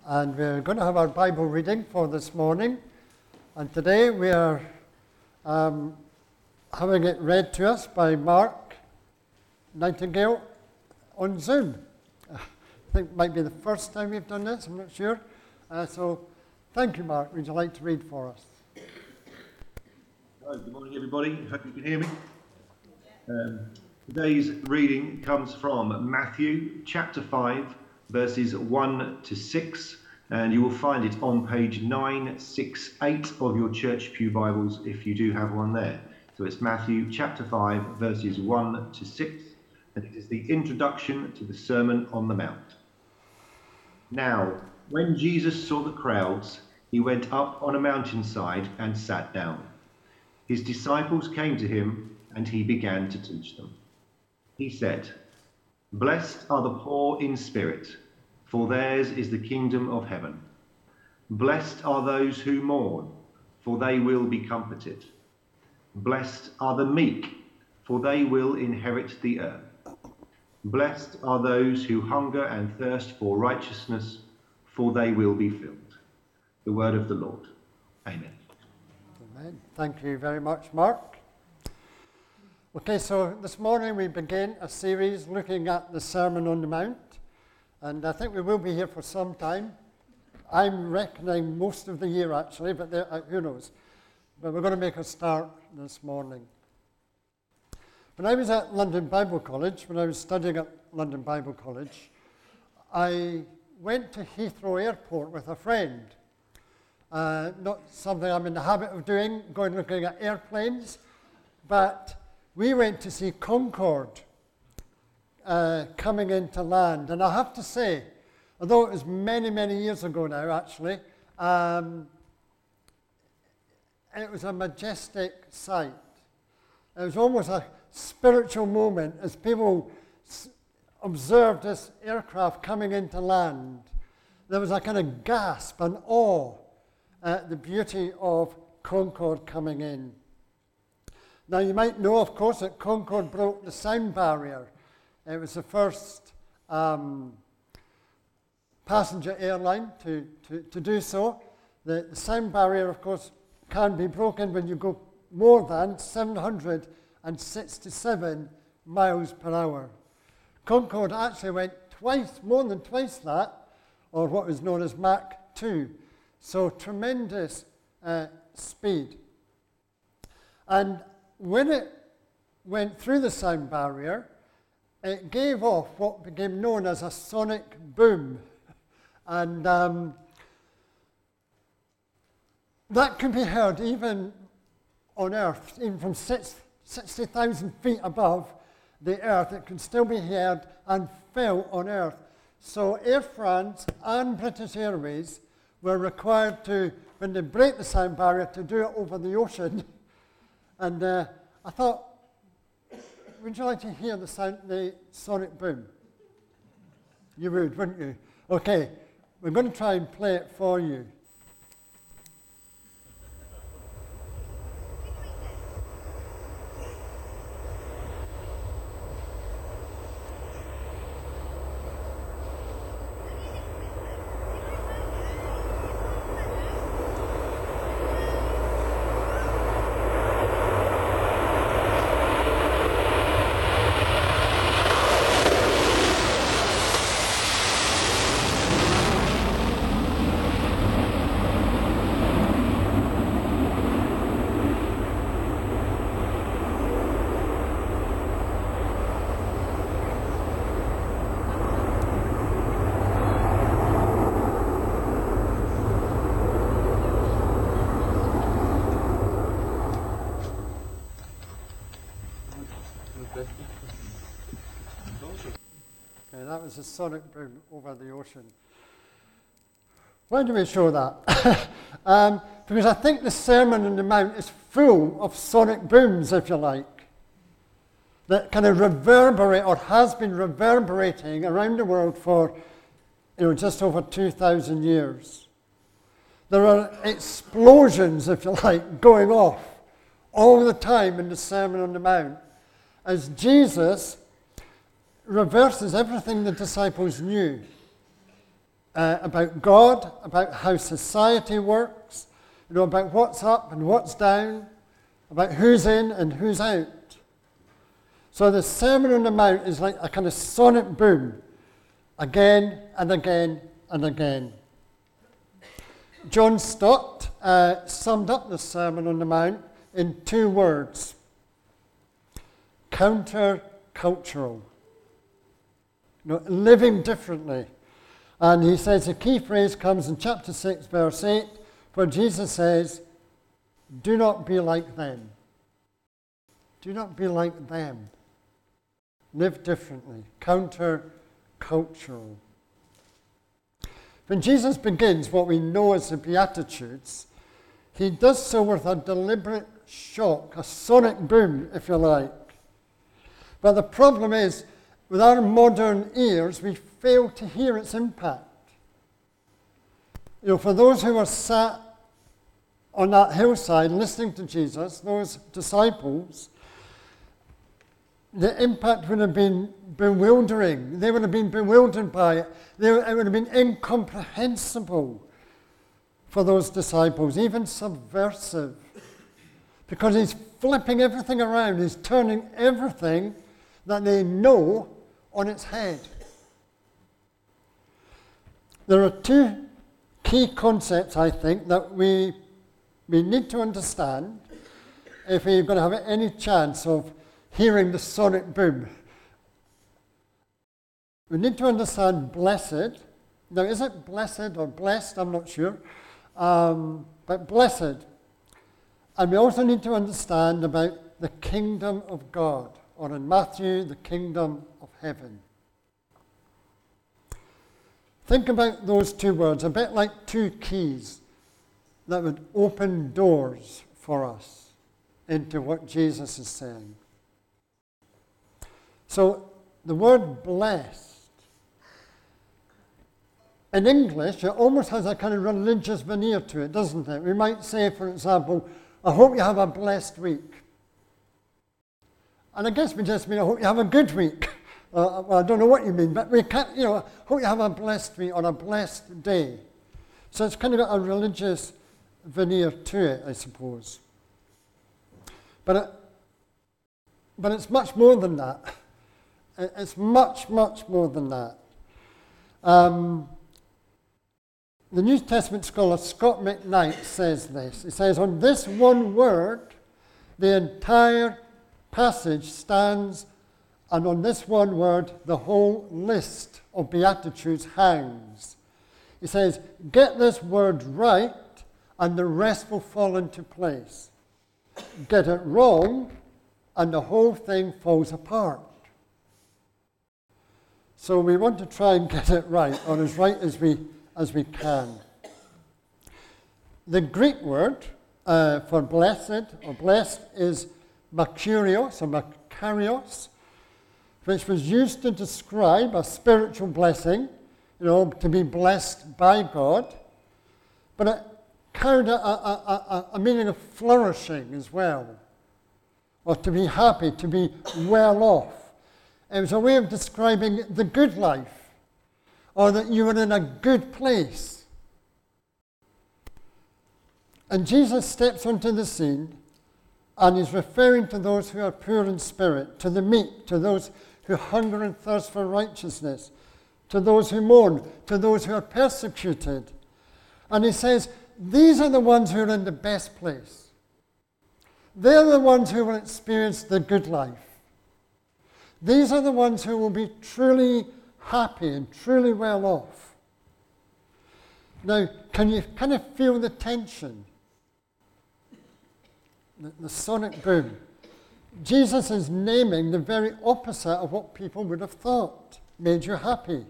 and we're going to have our Bible reading for this morning. And today we are having it read to us by Mark Nightingale on Zoom. I think it might be the first time we've done this, I'm not sure. So thank you, Mark. Would you like to read for us? Hello, good morning everybody. Hope you can hear me. Today's reading comes from Matthew chapter 5, verses 1 to 6, and you will find it on page 968 of your Church Pew Bibles if you do have one there. So it's Matthew chapter 5, verses 1 to 6, and it is the introduction to the Sermon on the Mount. Now, when Jesus saw the crowds, he went up on a mountainside and sat down. His disciples came to him, and he began to teach them. He said, "Blessed are the poor in spirit, for theirs is the kingdom of heaven. Blessed are those who mourn, for they will be comforted. Blessed are the meek, for they will inherit the earth. Blessed are those who hunger and thirst for righteousness, for they will be filled." The word of the Lord. Amen. Amen. Thank you very much, Mark. Okay, so this morning we begin a series looking at the Sermon on the Mount, and I think we will be here for some time. I'm reckoning most of the year actually, but who knows. But we're going to make a start this morning. When I was at London Bible College, when I was studying at London Bible College, I went to Heathrow Airport with a friend. Not something I'm in the habit of doing, going looking at airplanes, but we went to see Concorde coming into land. And I have to say, although it was many, many years ago now actually, it was a majestic sight. It was almost a spiritual moment as people observed this aircraft coming into land. There was a kind of gasp and awe at the beauty of Concorde coming in. Now you might know, of course, that Concorde broke the sound barrier. It was the first passenger airline to do so. The sound barrier, of course, can be broken when you go more than 767 miles per hour. Concorde actually went more than twice that, or what was known as Mach 2. So tremendous speed. And when it went through the sound barrier, it gave off what became known as a sonic boom. And that can be heard even on Earth, even from 60,000 feet above the Earth. It can still be heard and felt on Earth. So Air France and British Airways were required to, when they break the sound barrier, to do it over the ocean. And I thought, would you like to hear the sonic boom? You would, wouldn't you? Okay, we're going to try and play it for you. Okay, that was a sonic boom over the ocean. Why do we show that? Because I think the Sermon on the Mount is full of sonic booms, if you like, that kind of reverberate or has been reverberating around the world for just over 2,000 years. There are explosions, if you like, going off all the time in the Sermon on the Mount as Jesus reverses everything the disciples knew. about God, about how society works, about what's up and what's down, about who's in and who's out. So the Sermon on the Mount is like a kind of sonic boom, again and again and again. John Stott summed up the Sermon on the Mount in 2 words: counter-cultural. Living differently. And he says the key phrase comes in chapter 6, verse 8, where Jesus says, do not be like them. Do not be like them. Live differently. Counter-cultural. When Jesus begins what we know as the Beatitudes, he does so with a deliberate shock, a sonic boom, if you like. But the problem is, with our modern ears, we fail to hear its impact. For those who were sat on that hillside listening to Jesus, those disciples, the impact would have been bewildering. They would have been bewildered by it. It would have been incomprehensible for those disciples, even subversive, because he's flipping everything around. He's turning everything that they know on its head. There are 2 key concepts, I think, that we need to understand if we're going to have any chance of hearing the sonic boom. We need to understand blessed. Now, is it blessed or blessed? I'm not sure. But blessed. And we also need to understand about the kingdom of God, or in Matthew, the kingdom of heaven. Think about those 2 words, a bit like 2 keys that would open doors for us into what Jesus is saying. So the word blessed, in English, it almost has a kind of religious veneer to it, doesn't it? We might say, for example, I hope you have a blessed week. And I guess we just mean, I hope you have a good week. Well, I don't know what you mean, but we can't, hope you have a blessed week or a blessed day. So it's kind of got a religious veneer to it, I suppose. But it's much more than that. It's much, much more than that. The New Testament scholar Scott McKnight says this. He says, on this one word, the entire passage stands, and on this one word, the whole list of Beatitudes hangs. He says, get this word right, and the rest will fall into place. Get it wrong, and the whole thing falls apart. So we want to try and get it right, or as right as we can. The Greek word for blessed or blessed is makarios or makarios, which was used to describe a spiritual blessing, to be blessed by God, but it carried a meaning of flourishing as well, or to be happy, to be well off. It was a way of describing the good life, or that you were in a good place. And Jesus steps onto the scene, and he's referring to those who are poor in spirit, to the meek, to those who hunger and thirst for righteousness, to those who mourn, to those who are persecuted. And he says, these are the ones who are in the best place. They're the ones who will experience the good life. These are the ones who will be truly happy and truly well off. Now, can you kind of feel the tension? The sonic boom. Jesus is naming the very opposite of what people would have thought made you happy.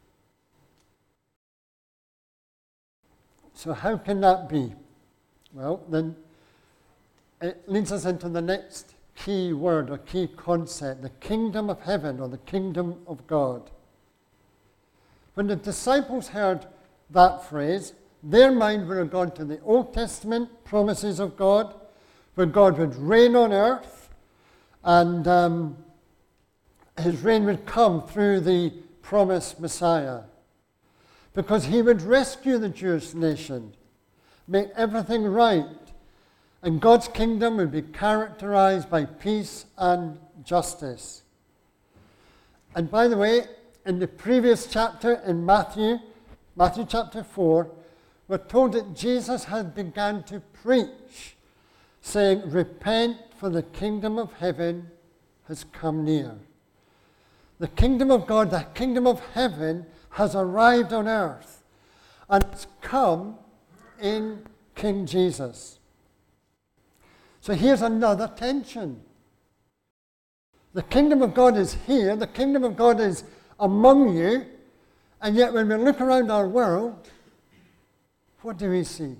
So how can that be? Well, then it leads us into the next key word or key concept, the kingdom of heaven or the kingdom of God. When the disciples heard that phrase, their mind would have gone to the Old Testament promises of God, where God would reign on earth, and his reign would come through the promised Messiah. because he would rescue the Jewish nation, make everything right, and God's kingdom would be characterized by peace and justice. And by the way, in the previous chapter in Matthew chapter 4, we're told that Jesus had begun to preach, saying, "Repent, for the kingdom of heaven has come near." The kingdom of God, the kingdom of heaven, has arrived on earth, and it's come in King Jesus. So here's another tension. The kingdom of God is here, the kingdom of God is among you, and yet when we look around our world, what do we see?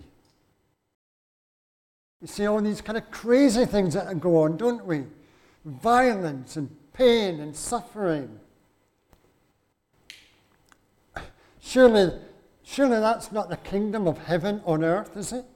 We see all these kind of crazy things that go on, don't we? Violence and pain and suffering. Surely that's not the kingdom of heaven on earth, is it?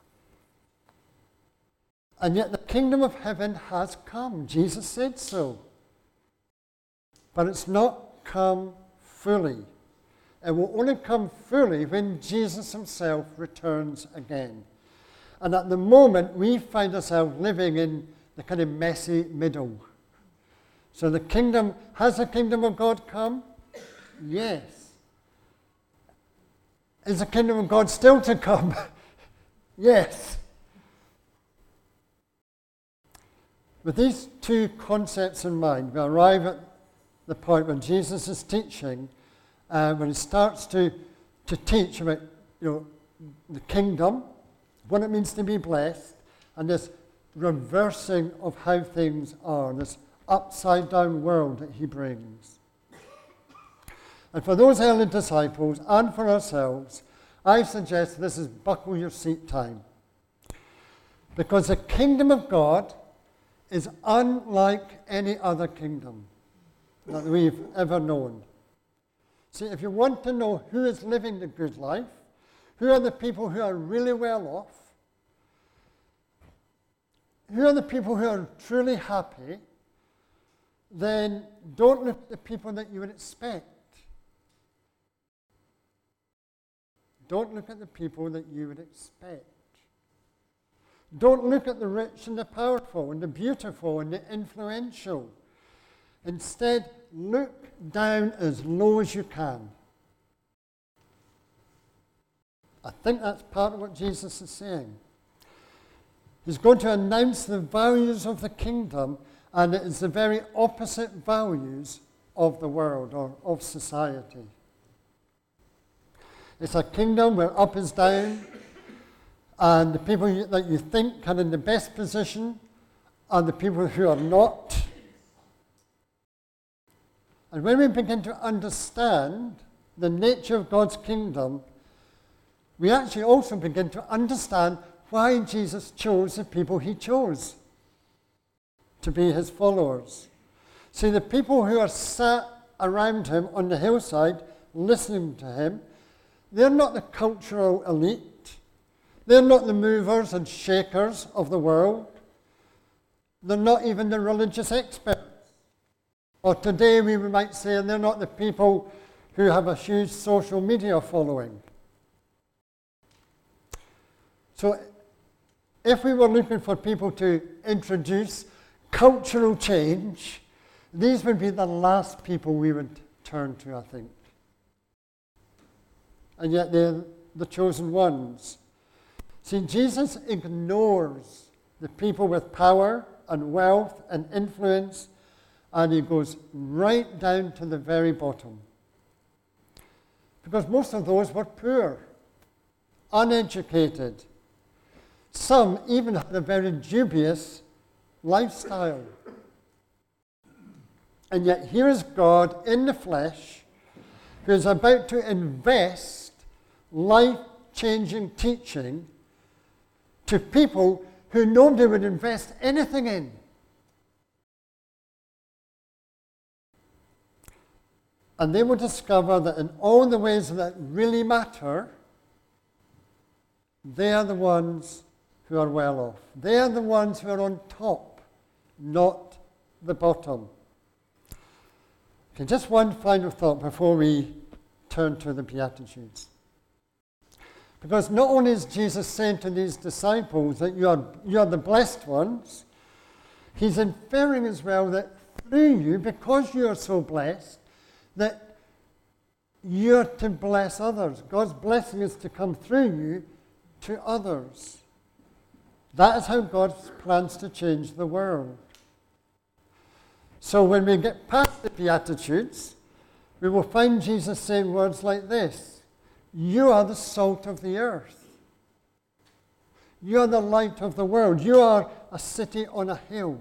And yet the kingdom of heaven has come. Jesus said so. But it's not come fully. It will only come fully when Jesus himself returns again. And at the moment, we find ourselves living in the kind of messy middle. So has the kingdom of God come? Yes. Is the kingdom of God still to come? Yes. With these two concepts in mind, we arrive at the point when Jesus is teaching, when he starts to teach about the kingdom, what it means to be blessed, and this reversing of how things are, this upside-down world that he brings. And for those early disciples and for ourselves, I suggest this is buckle your seat time. Because the kingdom of God is unlike any other kingdom that we've ever known. See, if you want to know who is living the good life, who are the people who are really well off, who are the people who are truly happy, then don't look at the people that you would expect. Don't look at the people that you would expect. Don't look at the rich and the powerful and the beautiful and the influential. Instead, look down as low as you can. I think that's part of what Jesus is saying. He's going to announce the values of the kingdom, and it is the very opposite values of the world or of society. It's a kingdom where up is down, and the people that you think are in the best position are the people who are not. And when we begin to understand the nature of God's kingdom, we actually also begin to understand why Jesus chose the people he chose to be his followers. See, the people who are sat around him on the hillside listening to him, they're not the cultural elite. They're not the movers and shakers of the world. They're not even the religious experts. Or today we might say they're not the people who have a huge social media following. So if we were looking for people to introduce cultural change, these would be the last people we would turn to, I think. And yet they're the chosen ones. See, Jesus ignores the people with power and wealth and influence, and he goes right down to the very bottom. Because most of those were poor, uneducated. Some even had a very dubious lifestyle. And yet here is God in the flesh who is about to invest life-changing teaching to people who nobody would invest anything in. And they will discover that in all the ways that really matter, they are the ones who are well off. They are the ones who are on top, not the bottom. Okay, just one final thought before we turn to the Beatitudes. Because not only is Jesus saying to these disciples that you are the blessed ones, he's inferring as well that through you, because you are so blessed, that you're to bless others. God's blessing is to come through you to others. That is how God plans to change the world. So when we get past the Beatitudes, we will find Jesus saying words like this: you are the salt of the earth. You are the light of the world. You are a city on a hill.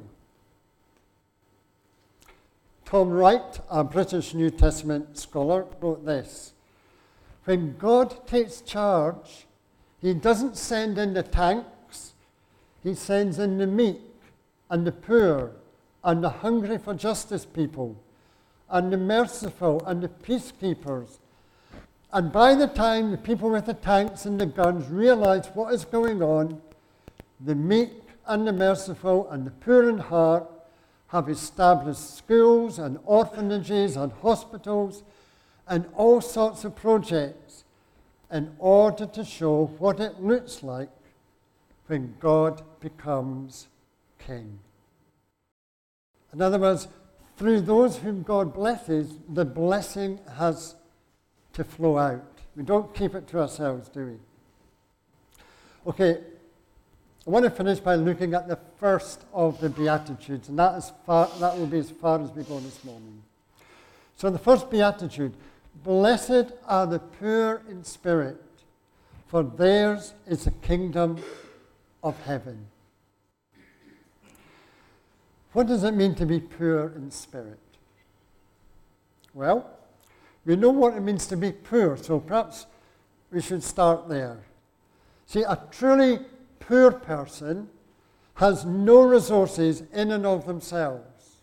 Tom Wright, a British New Testament scholar, wrote this: when God takes charge, he doesn't send in the tanks, he sends in the meek and the poor and the hungry for justice people and the merciful and the peacekeepers. And by the time the people with the tanks and the guns realize what is going on, the meek and the merciful and the poor in heart have established schools and orphanages and hospitals and all sorts of projects in order to show what it looks like when God becomes king. In other words, through those whom God blesses, the blessing has to flow out. We don't keep it to ourselves, do we? Okay, I want to finish by looking at the first of the Beatitudes, and that will be as far as we go this morning. So the first Beatitude: blessed are the poor in spirit, for theirs is the kingdom of heaven. What does it mean to be poor in spirit? Well, we know what it means to be poor, so perhaps we should start there. See, a truly poor person has no resources in and of themselves.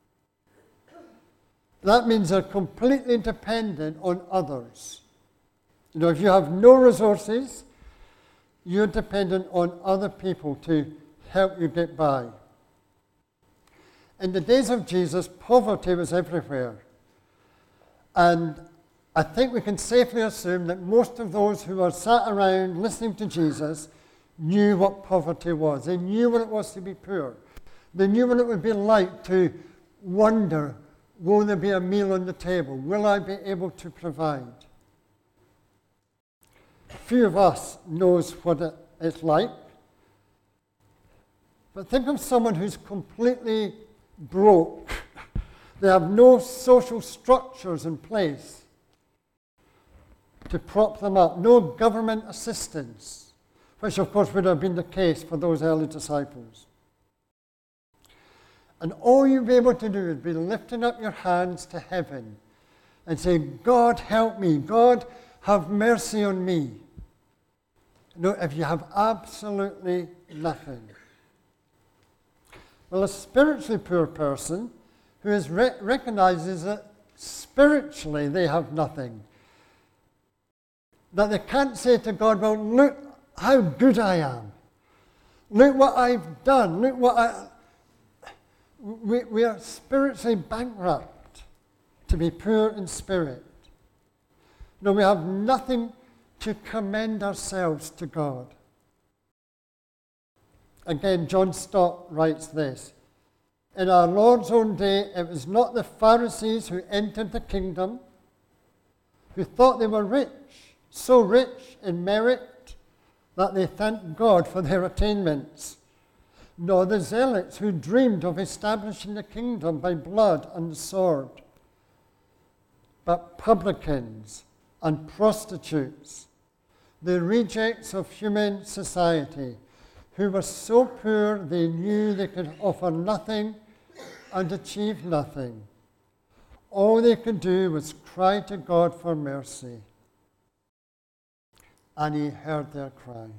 That means they're completely dependent on others. You know, if you have no resources, you're dependent on other people to help you get by. In the days of Jesus, poverty was everywhere. And I think we can safely assume that most of those who were sat around listening to Jesus knew what poverty was. They knew what it was to be poor. They knew what it would be like to wonder, will there be a meal on the table? Will I be able to provide? Few of us knows what it's like. But think of someone who's completely broke. They have no social structures in place to prop them up, no government assistance, which of course would have been the case for those early disciples. And all you'd be able to do is be lifting up your hands to heaven and say, God help me, God have mercy on me. You know, if you have absolutely nothing. Well, a spiritually poor person who recognizes that spiritually they have nothing, that they can't say to God, well, look how good I am. Look what I've done. Look what we are spiritually bankrupt to be poor in spirit. No, we have nothing to commend ourselves to God. Again, John Stott writes this: in our Lord's own day, it was not the Pharisees who entered the kingdom, who thought they were rich, so rich in merit that they thanked God for their attainments, nor the zealots who dreamed of establishing the kingdom by blood and the sword, but publicans and prostitutes, the rejects of human society, who were so poor they knew they could offer nothing and achieve nothing. All they could do was cry to God for mercy. And he heard their cry.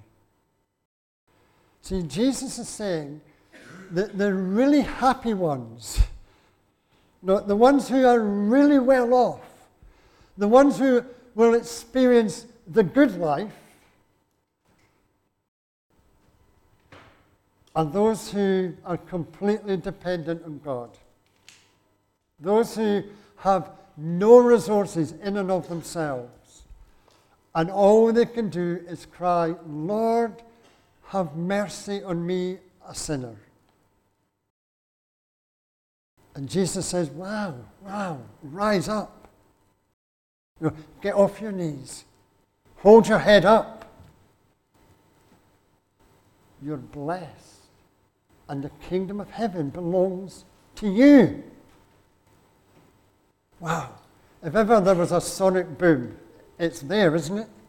See, Jesus is saying that the really happy ones, the ones who are really well off, the ones who will experience the good life, are those who are completely dependent on God. Those who have no resources in and of themselves. And all they can do is cry, Lord, have mercy on me, a sinner. And Jesus says, wow, rise up. Get off your knees. Hold your head up. You're blessed. And the kingdom of heaven belongs to you. Wow. If ever there was a sonic boom, it's there, isn't it?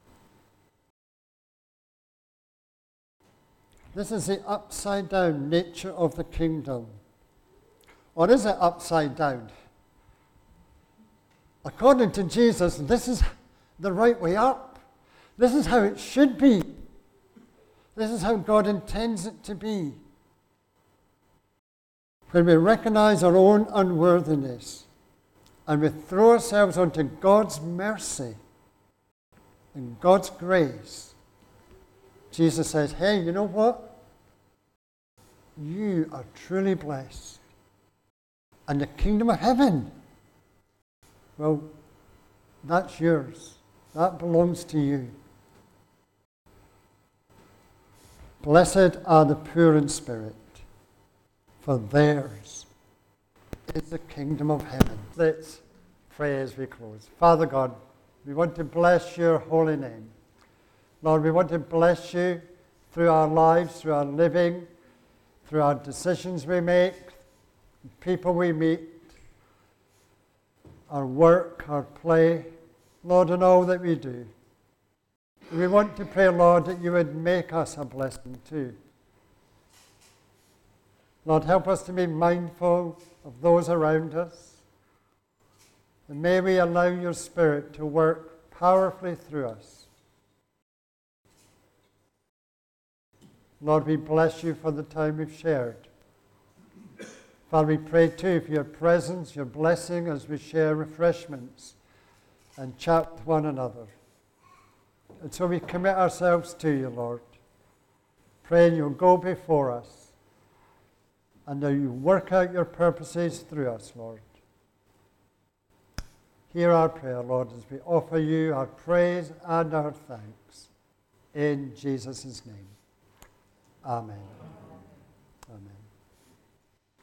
This is the upside down nature of the kingdom. Or is it upside down? According to Jesus, this is the right way up. This is how it should be. This is how God intends it to be. When we recognize our own unworthiness and we throw ourselves onto God's mercy and God's grace, Jesus says, hey, you know what? You are truly blessed. And the kingdom of heaven, well, that's yours. That belongs to you. Blessed are the poor in spirit, for theirs is the kingdom of heaven. Let's pray as we close. Father God, we want to bless your holy name. Lord, we want to bless you through our lives, through our living, through our decisions we make, people we meet, our work, our play, Lord, and all that we do. We want to pray, Lord, that you would make us a blessing too. Lord, help us to be mindful of those around us. And may we allow your Spirit to work powerfully through us. Lord, we bless you for the time we've shared. Father, we pray too for your presence, your blessing as we share refreshments and chat with one another. And so we commit ourselves to you, Lord, praying you'll go before us and that you work out your purposes through us, Lord. Hear our prayer, Lord, as we offer you our praise and our thanks. In Jesus' name, amen.